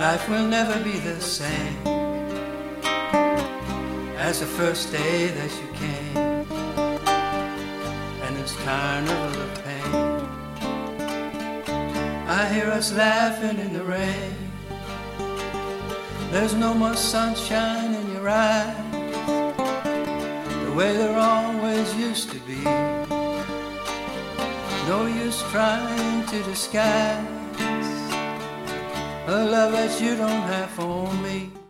Life will never be the same as the first day that you came, and this carnival of pain. I hear us laughing in the rain. There's no more sunshine in your eyes, the way there always used to be. No use trying to disguise a love that you don't have for me.